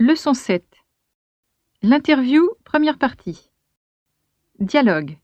Leçon 7. L'interview, première partie. Dialogue.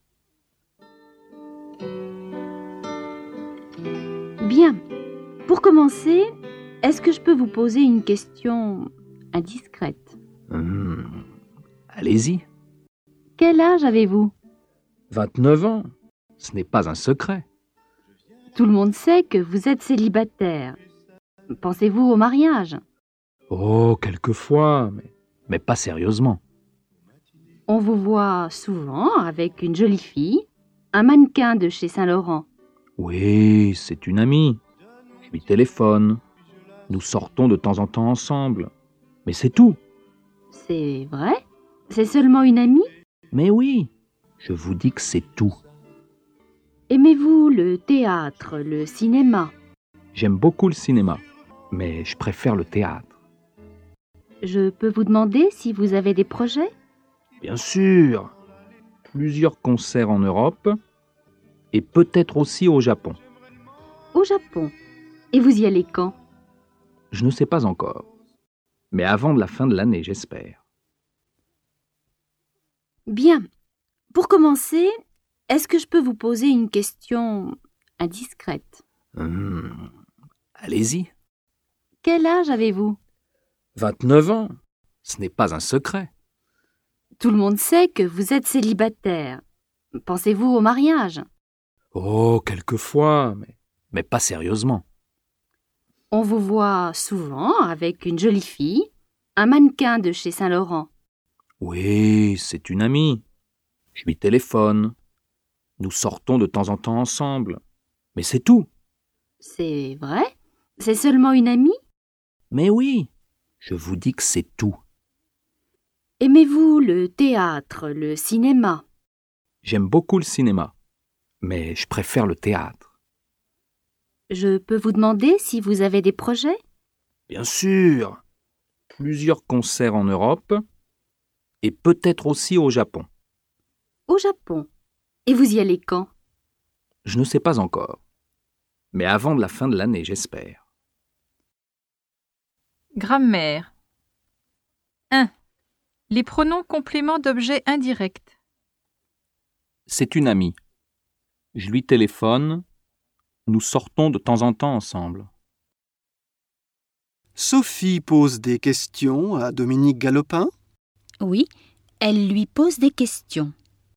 Bien. Pour commencer, est-ce que je peux vous poser une question indiscrète? Allez-y. Quel âge avez-vous? 29 ans. Ce n'est pas un secret. Tout le monde sait que vous êtes célibataire. Pensez-vous au mariage? Oh, quelquefois, mais pas sérieusement. On vous voit souvent avec une jolie fille, un mannequin de chez Saint-Laurent. Oui, c'est une amie. Je lui téléphone. Nous sortons de temps en temps ensemble. Mais c'est tout. C'est vrai? C'est seulement une amie? Mais oui, je vous dis que c'est tout. Aimez-vous le théâtre, le cinéma? J'aime beaucoup le cinéma, mais je préfère le théâtre. Je peux vous demander si vous avez des projets? Bien sûr. Plusieurs concerts en Europe et peut-être aussi au Japon. Au Japon. Et vous y allez quand? Je ne sais pas encore. Mais avant de la fin de l'année, j'espère. Bien. Pour commencer, est-ce que je peux vous poser une question indiscrète? Allez-y. Quel âge avez-vous? 29 ans. Ce n'est pas un secret. Tout le monde sait que vous êtes célibataire. Pensez-vous au mariage? Oh, quelquefois, mais pas sérieusement. On vous voit souvent avec une jolie fille, un mannequin de chez Saint-Laurent. Oui, c'est une amie. Je lui téléphone. Nous sortons de temps en temps ensemble. Mais c'est tout. C'est vrai? C'est seulement une amie? Mais oui, je vous dis que c'est tout. Aimez-vous le théâtre, le cinéma? J'aime beaucoup le cinéma, mais je préfère le théâtre. Je peux vous demander si vous avez des projets? Bien sûr. Plusieurs concerts en Europe et peut-être aussi au Japon. Au Japon. Et vous y allez quand? Je ne sais pas encore. Mais avant de la fin de l'année, j'espère. Grammaire. 1. Les pronoms compléments d'objets indirects. C'est une amie. Je lui téléphone. Nous sortons de temps en temps ensemble. Sophie pose des questions à Dominique Galopin. Oui, elle lui pose des questions.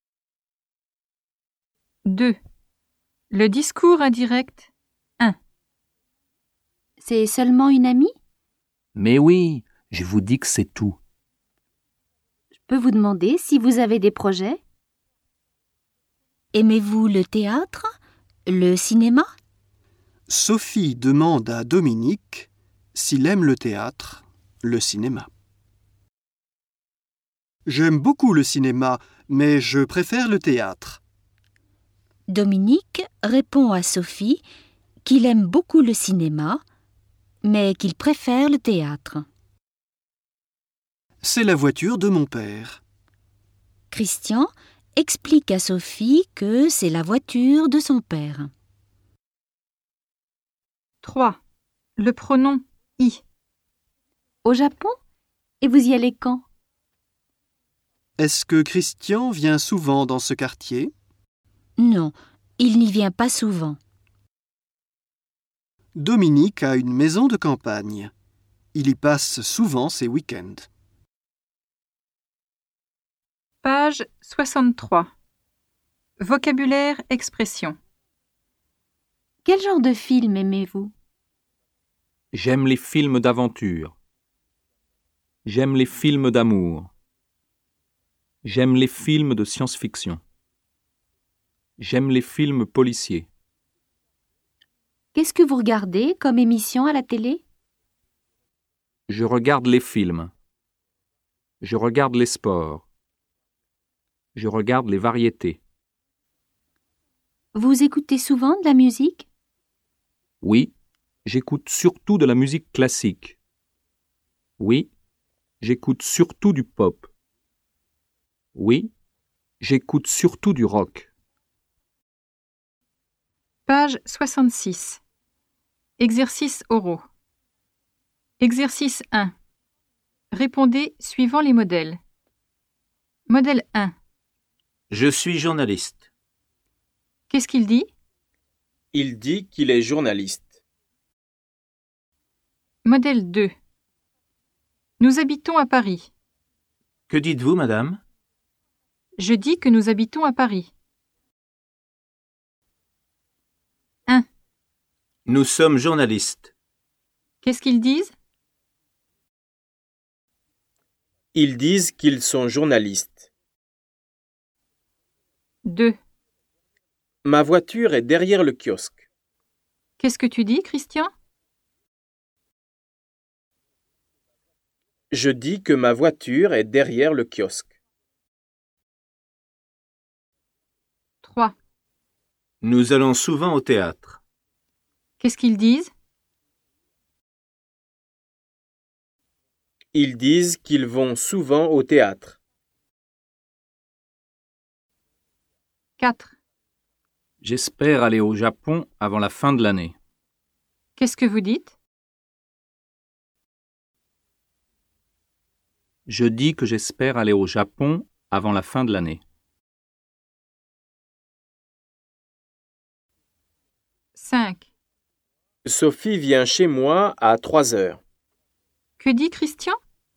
2. Le discours indirect. 1. C'est seulement une amie? Mais oui, je vous dis que c'est tout. Je peux vous demander si vous avez des projets? Aimez-vous le théâtre, le cinéma? Sophie demande à Dominique s'il aime le théâtre, le cinéma. J'aime beaucoup le cinéma, mais je préfère le théâtre. Dominique répond à Sophie qu'il aime beaucoup le cinéma, mais qu'il préfère le théâtre. C'est la voiture de mon père. Christian explique à Sophie que c'est la voiture de son père. 3. Le pronom i. Au Japon? Et vous y allez quand? Est-ce que Christian vient souvent dans ce quartier? Non, il n'y vient pas souvent. Dominique a une maison de campagne. Il y passe souvent ses week-ends. Page 63. Vocabulaire, expression. Quel genre de film aimez-vous? J'aime les films d'aventure. J'aime les films d'amour. J'aime les films de science-fiction. J'aime les films policiers. Qu'est-ce que vous regardez comme émission à la télé? Je regarde les films. Je regarde les sports. Je regarde les variétés. Vous écoutez souvent de la musique? Oui, j'écoute surtout de la musique classique. Oui, j'écoute surtout du pop. Oui, j'écoute surtout du rock. Page 66. Exercices oraux. Exercice 1. Répondez suivant les modèles. Modèle 1. Je suis journaliste. Qu'est-ce qu'il dit? Il dit qu'il est journaliste. Modèle 2. Nous habitons à Paris. Que dites-vous, madame? Je dis que nous habitons à Paris. 1. Nous sommes journalistes. Qu'est-ce qu'ils disent? Ils disent qu'ils sont journalistes. 2. Ma voiture est derrière le kiosque. Qu'est-ce que tu dis, Christian? Je dis que ma voiture est derrière le kiosque. 3. Nous allons souvent au théâtre. Qu'est-ce qu'ils disent? Ils disent qu'ils vont souvent au théâtre. 4. J'espère aller au Japon avant la fin de l'année. Qu'est-ce que vous dites? Je dis que j'espère aller au Japon avant la fin de l'année. 5. Sophie vient chez moi à 3 heures. Que dit Christian?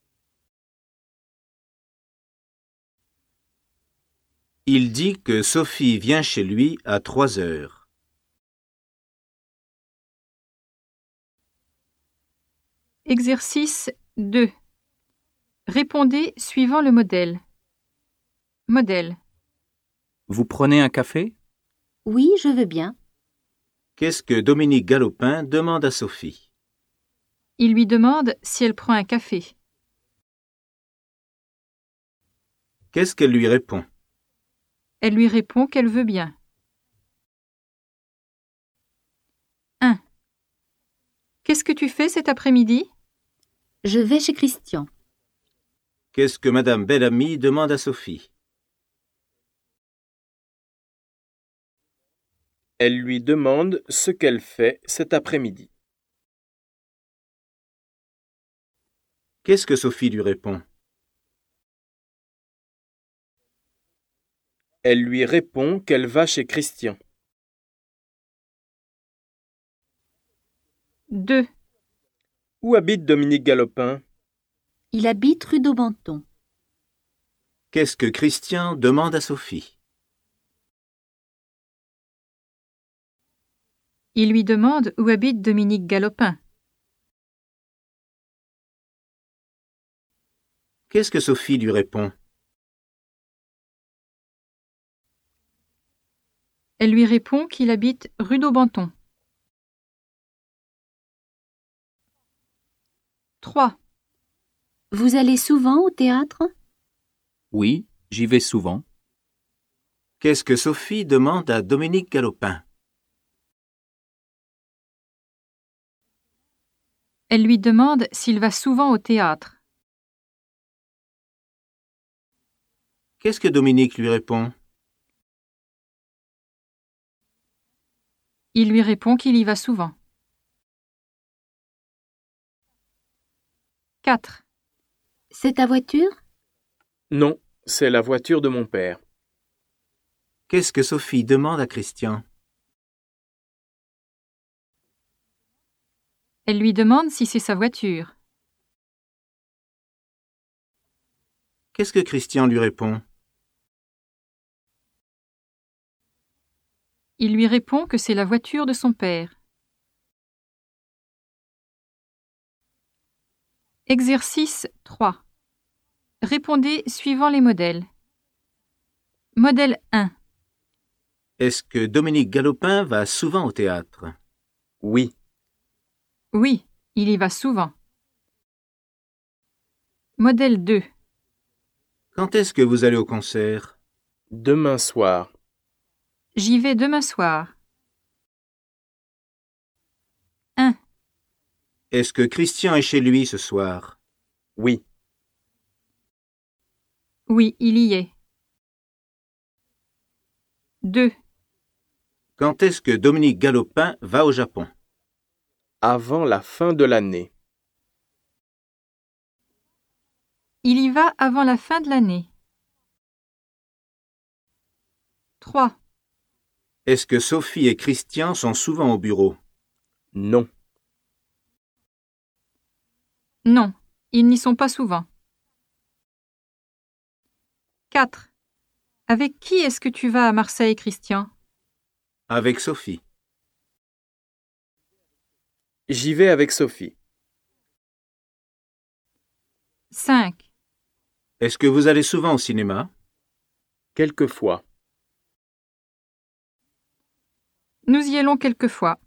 Il dit que Sophie vient chez lui à 3 heures. Exercice 2. Répondez suivant le modèle. Modèle. Vous prenez un café? Oui, je veux bien. Qu'est-ce que Dominique Galopin demande à Sophie? Il lui demande si elle prend un café. Qu'est-ce qu'elle lui répond? Elle lui répond qu'elle veut bien. 1. Qu'est-ce que tu fais cet après-midi? Je vais chez Christian. Qu'est-ce que Madame Bellamy demande à Sophie? Elle lui demande ce qu'elle fait cet après-midi. Qu'est-ce que Sophie lui répond? Elle lui répond qu'elle va chez Christian. 2. Où habite Dominique Galopin? Il habite rue d'Aubenton. Qu'est-ce que Christian demande à Sophie? Il lui demande où habite Dominique Galopin. Qu'est-ce que Sophie lui répond? Elle lui répond qu'il habite rue d'Aubenton. 3. Vous allez souvent au théâtre? Oui, j'y vais souvent. Qu'est-ce que Sophie demande à Dominique Galopin? Elle lui demande s'il va souvent au théâtre. Qu'est-ce que Dominique lui répond? Il lui répond qu'il y va souvent. 4. C'est ta voiture? Non, c'est la voiture de mon père. Qu'est-ce que Sophie demande à Christian? Elle lui demande si c'est sa voiture. Qu'est-ce que Christian lui répond? Il lui répond que c'est la voiture de son père. Exercice 3. Répondez suivant les modèles. Modèle 1. Est-ce que Dominique Galopin va souvent au théâtre? Oui. Oui, il y va souvent. Modèle 2. Quand est-ce que vous allez au concert? Demain soir. J'y vais demain soir. 1. Est-ce que Christian est chez lui ce soir? Oui. Oui, il y est. 2. Quand est-ce que Dominique Galopin va au Japon? Avant la fin de l'année. Il y va avant la fin de l'année. 3. Est-ce que Sophie et Christian sont souvent au bureau? Non. Non, ils n'y sont pas souvent. 4. Avec qui est-ce que tu vas à Marseille, Christian? Avec Sophie. J'y vais avec Sophie. 5. Est-ce que vous allez souvent au cinéma? Quelquefois. Nous y allons quelquefois.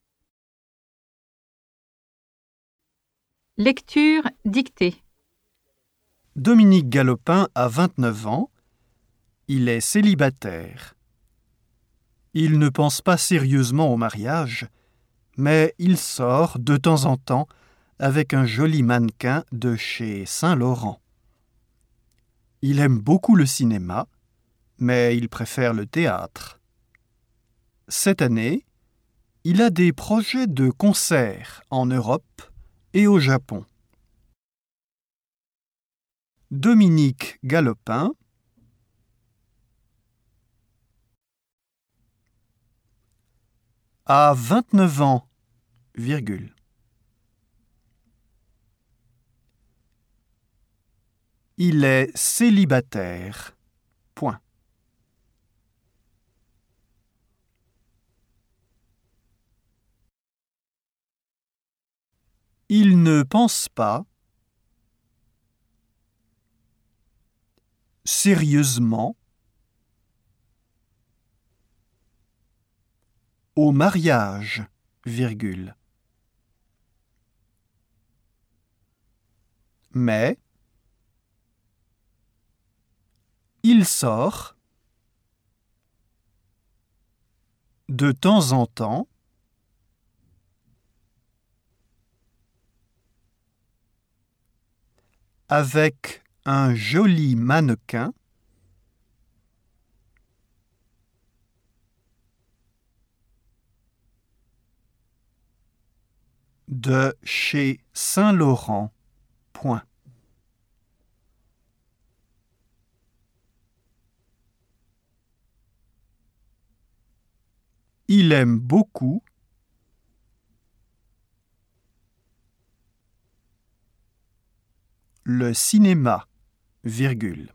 Lecture dictée. Dominique Galopin a 29 ans. Il est célibataire. Il ne pense pas sérieusement au mariage, mais il sort de temps en temps avec un joli mannequin de chez Saint-Laurent. Il aime beaucoup le cinéma, mais il préfère le théâtre. Cette année, il a des projets de concerts en Europe et au Japon. Dominique Galopin a 29 ans, virgule. Il est célibataire, point. Il ne pense pas sérieusement au mariage, virgule. Mais il sort de temps en temps avec un joli mannequin de chez Saint-Laurent, point. Il aime beaucoup le cinéma, virgule.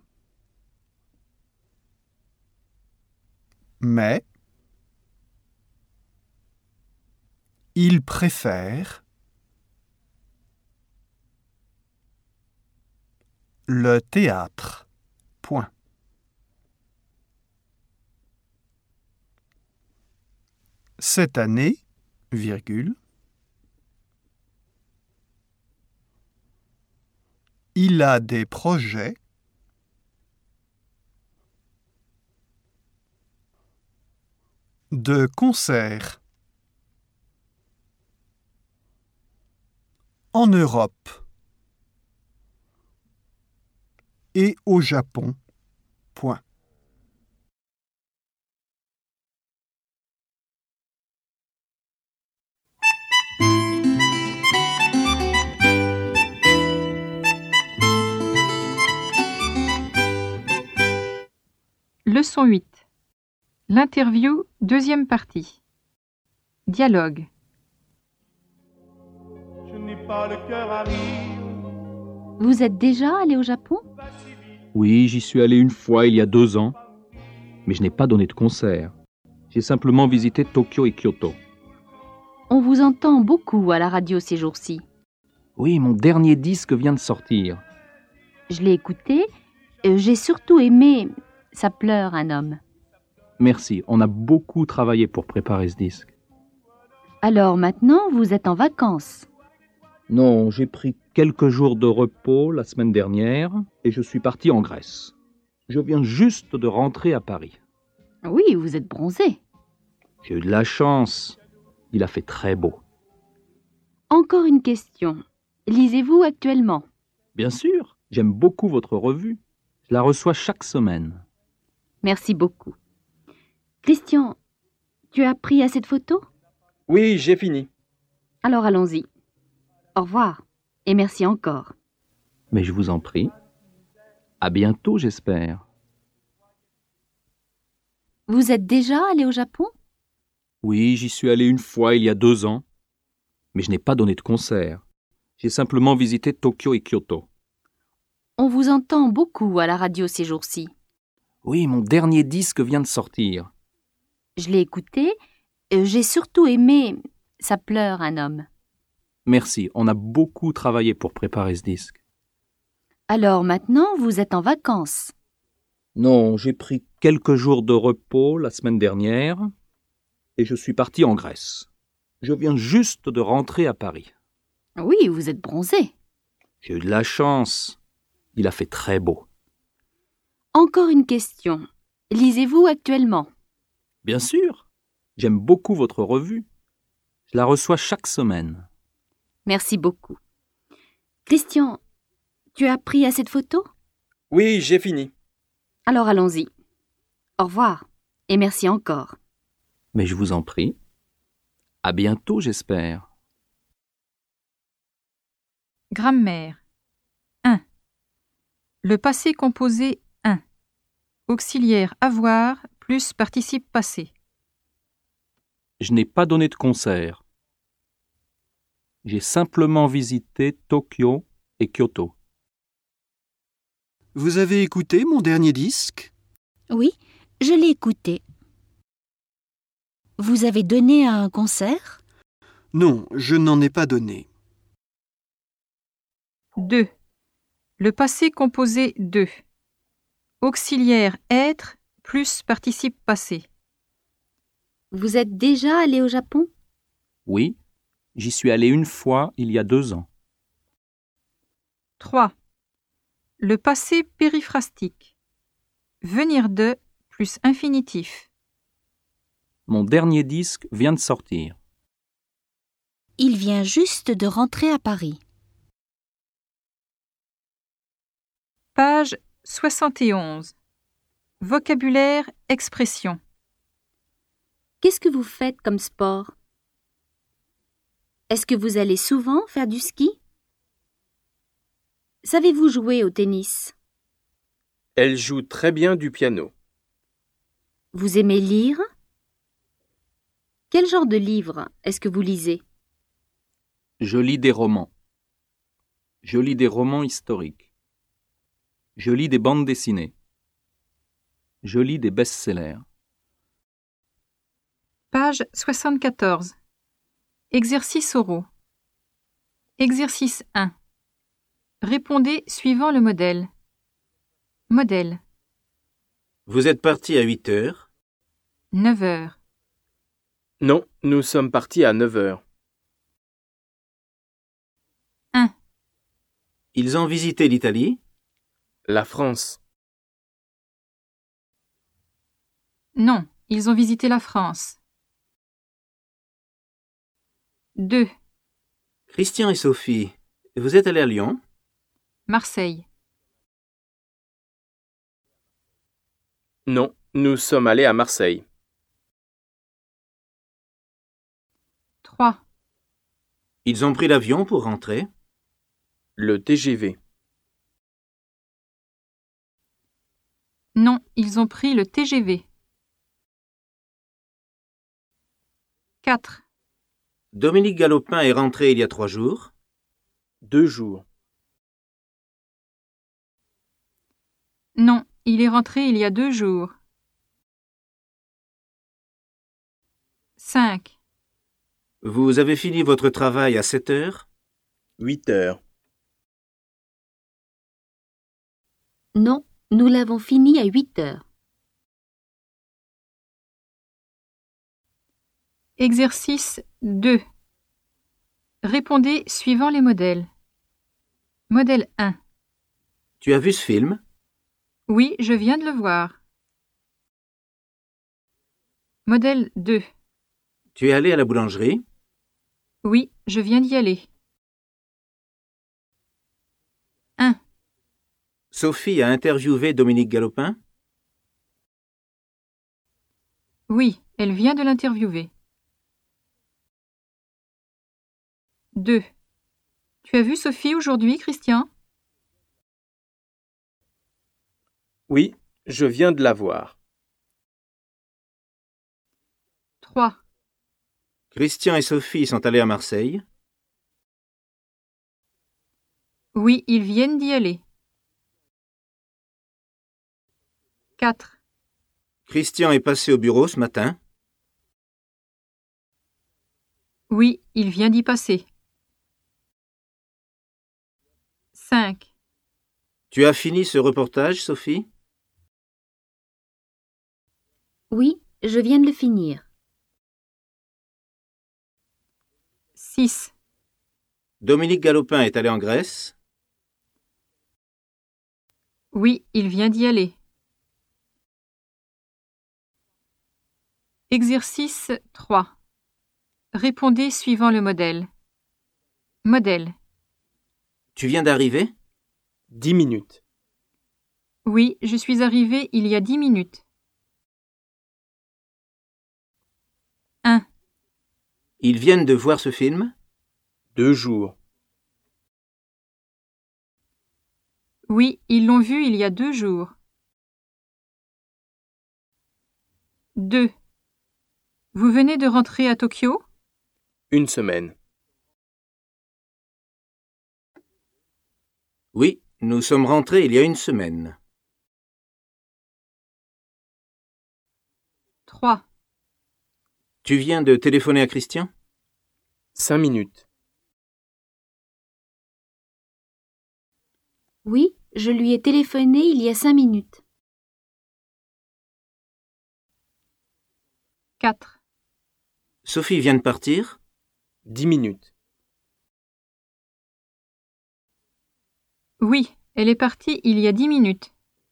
Mais il préfère le théâtre, point. Cette année, virgule, il a des projets de concerts en Europe et au Japon, point. Leçon 8. L'interview, deuxième partie. Dialogue. Je n'ai pas le cœur à rire. Vous êtes déjà allé au Japon? Oui, j'y suis allé une fois il y a 2 ans, mais je n'ai pas donné de concert. J'ai simplement visité Tokyo et Kyoto. On vous entend beaucoup à la radio ces jours-ci. Oui, mon dernier disque vient de sortir. Je l'ai écouté. J'ai surtout aimé « Ça pleure un homme ». Merci, on a beaucoup travaillé pour préparer ce disque. Alors maintenant, vous êtes en vacances. Non, j'ai pris quelques jours de repos la semaine dernière et je suis parti en Grèce. Je viens juste de rentrer à Paris. Oui, vous êtes bronzé. J'ai eu de la chance. Il a fait très beau. Encore une question. Lisez-vous actuellement? Bien sûr, j'aime beaucoup votre revue. Je la reçois chaque semaine. Merci beaucoup. Christian, tu as pris assez de photos? Oui, j'ai fini. Alors allons-y. Au revoir et merci encore. Mais je vous en prie. À bientôt, j'espère. Vous êtes déjà allé au Japon? Oui, j'y suis allé une fois il y a 2 ans, mais je n'ai pas donné de concert. J'ai simplement visité Tokyo et Kyoto. On vous entend beaucoup à la radio ces jours-ci. Oui, mon dernier disque vient de sortir. Je l'ai écouté. J'ai surtout aimé « Ça pleure un homme ». Merci, on a beaucoup travaillé pour préparer ce disque. Alors maintenant, vous êtes en vacances. Non, j'ai pris quelques jours de repos la semaine dernière et je suis parti en Grèce. Je viens juste de rentrer à Paris. Oui, vous êtes bronzé. J'ai eu de la chance. Il a fait très beau. Encore une question. Lisez-vous actuellement? Bien sûr, j'aime beaucoup votre revue. Je la reçois chaque semaine. Merci beaucoup. Christian, tu as pris assez de photos? Oui, j'ai fini. Alors allons-y. Au revoir et merci encore. Mais je vous en prie. À bientôt, j'espère. Grammaire. 1. Le passé composé 1. Auxiliaire avoir plus participe passé. Je n'ai pas donné de concert. J'ai simplement visité Tokyo et Kyoto. Vous avez écouté mon dernier disque? Oui, je l'ai écouté. Vous avez donné un concert? Non, je n'en ai pas donné. 2. Le passé composé 2. Auxiliaire être plus participe passé. Vous êtes déjà allé au Japon? Oui, j'y suis allé une fois il y a 2 ans. 3. Le passé périphrastique. Venir de plus infinitif. Mon dernier disque vient de sortir. Il vient juste de rentrer à Paris. Page 71. Vocabulaire, expression. Qu'est-ce que vous faites comme sport? Est-ce que vous allez souvent faire du ski? Savez-vous jouer au tennis? Elle joue très bien du piano. Vous aimez lire? Quel genre de livre est-ce que vous lisez? Je lis des romans. Je lis des romans historiques. Je lis des bandes dessinées. Je lis des best-sellers. Page 74. Exercice oraux. Exercice 1. Répondez suivant le modèle. Modèle. Vous êtes parti à 8 heures? 9 heures. Non, nous sommes partis à 9 heures. 1. Ils ont visité l'Italie? La France. Non, ils ont visité la France. 2. Christian et Sophie, vous êtes allés à Lyon? Marseille. Non, nous sommes allés à Marseille. 3. Ils ont pris l'avion pour rentrer? Le TGV. Non, ils ont pris le TGV. 4. Dominique Galopin est rentré il y a 3 jours? 2 jours. Non, il est rentré il y a 2 jours. 5. Vous avez fini votre travail à 7 heures? 8 heures. Non, nous l'avons fini à 8 heures. Exercice 2. Répondez suivant les modèles. Modèle 1. Tu as vu ce film? Oui, je viens de le voir. Modèle 2. Tu es allé à la boulangerie? Oui, je viens d'y aller. 1. Sophie a interviewé Dominique Galopin? Oui, elle vient de l'interviewer. 2. Tu as vu Sophie aujourd'hui, Christian? Oui, je viens de la voir. 3. Christian et Sophie sont allés à Marseille. Oui, ils viennent d'y aller. 4. Christian est passé au bureau ce matin. Oui, il vient d'y passer. 5. Tu as fini ce reportage, Sophie? Oui, je viens de le finir. 6. Dominique Galopin est allé en Grèce. Oui, il vient d'y aller. Exercice 3. Répondez suivant le modèle. Modèle. Tu viens d'arriver? 10 minutes. Oui, je suis arrivé il y a 10 minutes. 1. Ils viennent de voir ce film? 2 jours. Oui, ils l'ont vu il y a 2 jours. 2. Vous venez de rentrer à Tokyo? 1 semaine. Oui, nous sommes rentrés il y a 1 semaine. 3. Tu viens de téléphoner à Christian? 5 minutes. Oui, je lui ai téléphoné il y a 5 minutes. 4. Sophie vient de partir? 10 minutes. Oui, elle est partie il y a 10 minutes.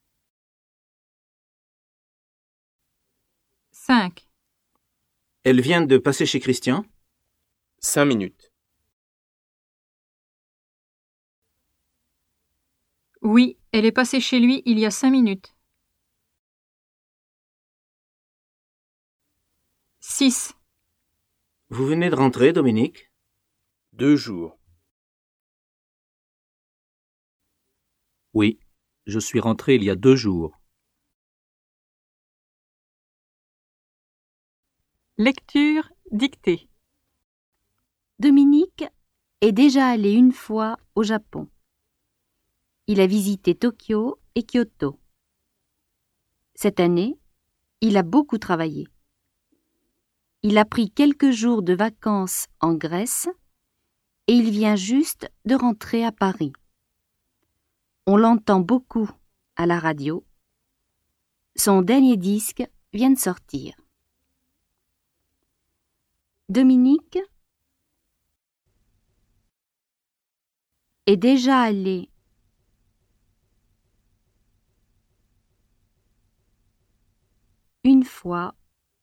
5. Elle vient de passer chez Christian? 5 minutes. Oui, elle est passée chez lui il y a 5 minutes. 6. Vous venez de rentrer, Dominique? 2 jours. Oui, je suis rentré il y a 2 jours. Lecture dictée. Dominique est déjà allé une fois au Japon. Il a visité Tokyo et Kyoto. Cette année, il a beaucoup travaillé. Il a pris quelques jours de vacances en Grèce et il vient juste de rentrer à Paris. On l'entend beaucoup à la radio. Son dernier disque vient de sortir. Dominique est déjà allé une fois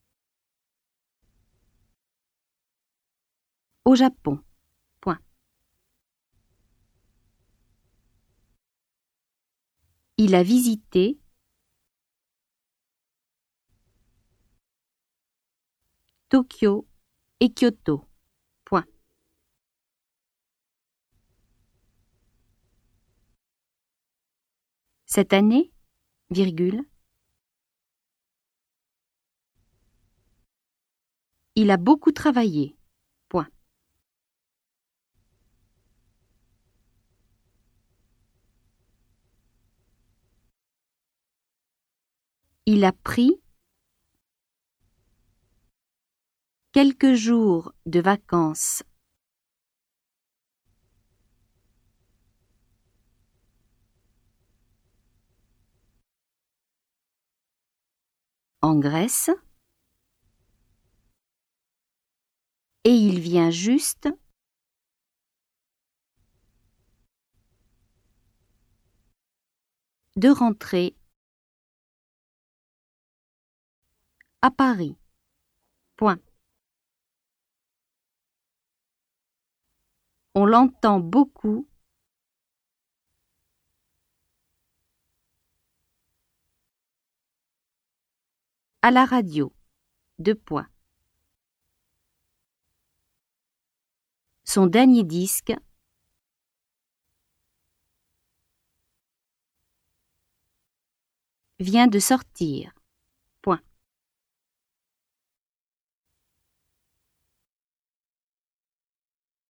au Japon. Point. Il a visité Tokyo et Kyoto. Point. Cette année, virgule, il a beaucoup travaillé. Point. Il a pris quelques jours de vacances en Grèce et il vient juste de rentrer à Paris. Point. On l'entend beaucoup à la radio. 2 points. Son dernier disque vient de sortir. Point.